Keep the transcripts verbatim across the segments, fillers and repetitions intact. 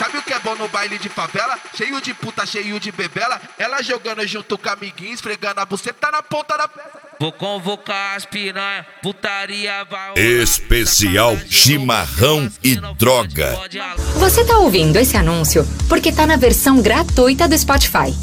Sabe o que é bom no baile de favela? Cheio de puta, cheio de bebela. Ela jogando junto com amiguinhos, esfregando a buceta na ponta da peça. Vou convocar as piranha, putaria vai. Especial chimarrão e droga. Você tá ouvindo esse anúncio porque tá na versão gratuita do Spotify.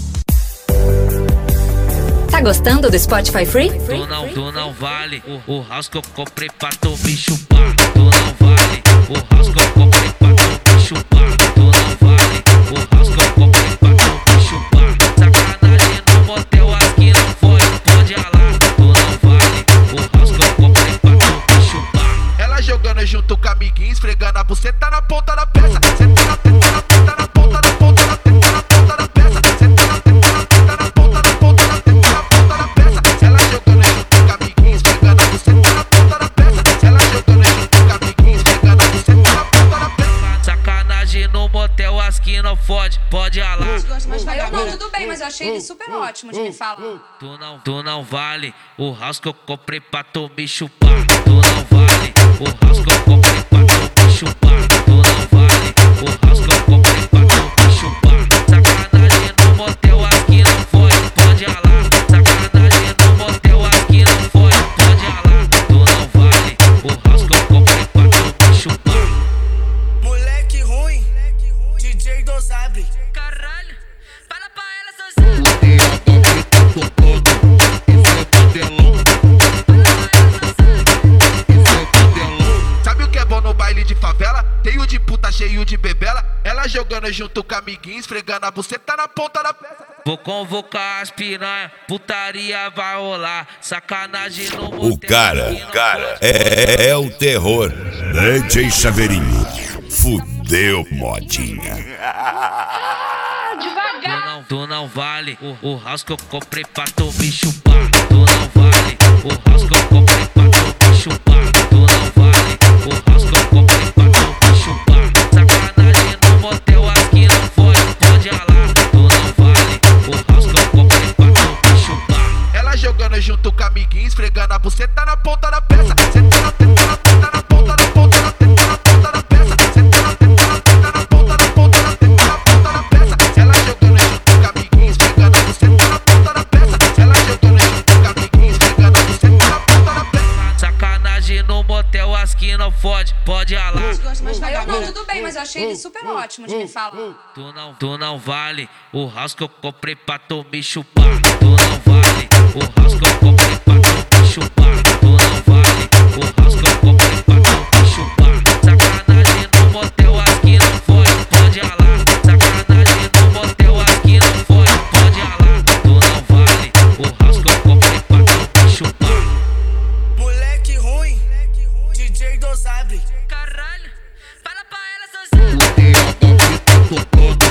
Tá gostando do Spotify Free? Tu não, tu não vale o, o house que eu comprei pra tu me chupar. Tu não vale o house que eu comprei pra tu me chupar. Tu não vale o house que eu comprei pra tu me chupar. Sacanagem no motel aqui não foi, pode alar. Tu não vale o house que eu comprei pra tu me chupar. Ela jogando junto com amiguinhos, esfregando a buceta na ponta da peça. Senta na teta, na teta, na ponta da ponta da teta, na ponta da peça. Senta na teta, na teta, na ponta da ponta da teta, na ponta da peça. Ela jogando junto com amiguinhos, esfregando a buceta na ponta da peça. Ela jogando junto com amiguinhos, esfregando a buceta na ponta da peça. Sacanagem no motel, as que não fode, pode alar. Mas eu não, tudo bem, mas eu achei ele super ótimo de me falar. Tu não, tu não vale o house que eu comprei pra tu me chupar. Tu não vale o house que eu comprei pra tu me chupar. Tu não vale o house que eu comprei pra tu me chupar. Sacanagem no motel, aqui não foi, pode alar. Sacanagem no motel, aqui não foi, pode alar. Tu não vale o house que eu comprei pra tu me chupar. Moleque ruim, D J Dosabre. Caralho, fala pra ela, Sozana. Sabe o que é bom no baile de favela? Cheio de puta, cheio de bebela. Ela jogando junto com amiguinhos, esfregando a buceta na ponta da peça. Vou convocar as piranha, putaria vai rolar. Sacanagem no motel. O cara, o cara é, é, é o terror. D J Chaveirinho. Fudeu, modinha. Tu não, tu não vale o, o house que eu comprei pra tu me chupar. Tu não vale o house que eu comprei pra tu me chupar. Tu não vale o house que eu comprei pra tu me chupar. Sacanagem no motel, aqui não foi, pode alar. Tu não vale o house que eu comprei pra tu me chupar. Ela jogando junto com amiguinhos, esfregando a buceta na ponta da peça. Senta na teta, na teta, na ponta da ponta da teta, na ponta da peça. Senta na teta, na teta, na ponta da ponta da teta, na ponta da peça. Ela jogando junto com amiguinhos, esfregando a buceta na ponta da peça. Ela jogando junto com amiguinhos, esfregando a buceta na ponta da peça. Sacanagem no motel, as que não fode, pode alar. Mas eu não, tudo bem, mas eu achei ele super ótimo de me falar. Tu não, tu não vale o house que eu comprei pra tu me chupar. Tu não vale o house que eu comprei pra tu me chupar. Tu não vale o house que eu comprei pra tu me chupar. Sacanagem no motel, aqui não foi, pode alar. Sacanagem no motel, aqui não foi, pode alar. Tu não vale o house que eu comprei pra tu me chupar. Moleque ruim, D J Dosabre. Caralho, fala pra ela, Sozana.